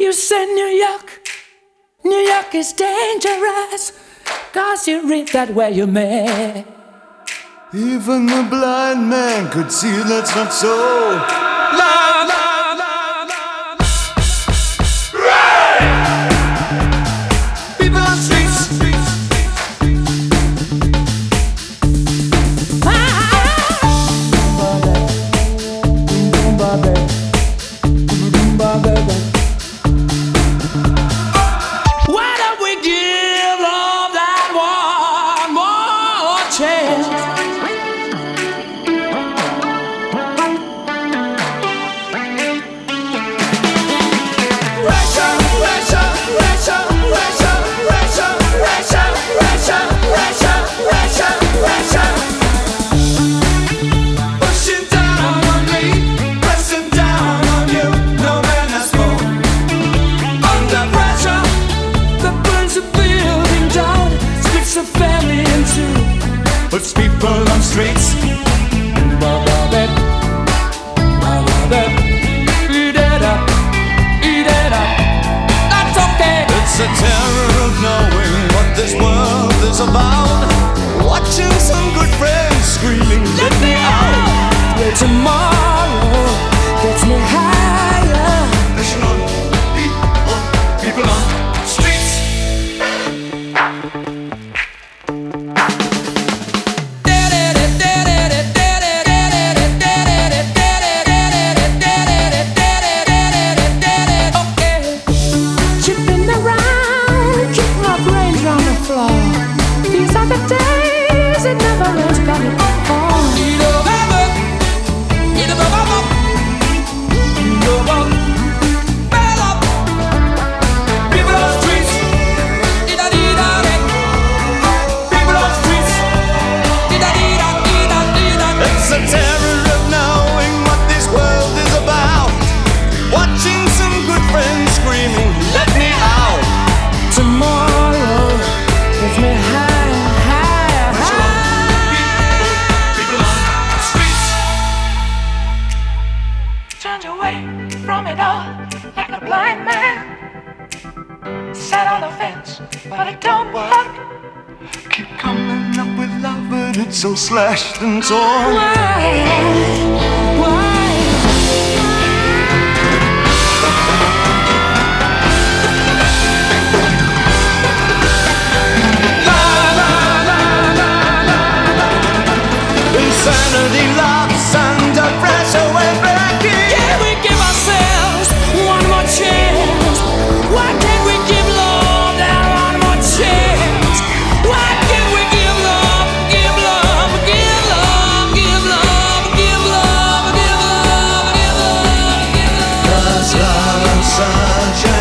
You said New York is dangerous, 'cause you read that where you may. Even the blind man could see that's not so. People on streets. Why don't we give love that one more chance? Pushing down on me, pressing down on you. No man has more. Under pressure that burns a building down, splits a family in two. Puts people on streets. Eat it up, eat it up. That's okay. It's a terror of knowing what this world is about. Watching some good friends screaming, let me out. Where tomorrow gets me higher. Pushing on people on streets. Chipping around, keep my brains on the floor. These are the days it never rains, but it falls. People on streets. People on streets. It's a terror of knowing what this world is about. Watching some good friends screaming, let me out. Tomorrow gets me higher, higher, higher. People on streets. Turned away from it all like a blind man. Sat on the fence, but it don't work. Keep coming up with love, but it's so slashed and torn. Why? Insanity locks under pressure, we're breaking. Can we give ourselves one more chance? Why can't we give love that one more chance? Why can't we give love, give love, give love, give love, give love, give love, give love, give love? 'Cause love and sunshine.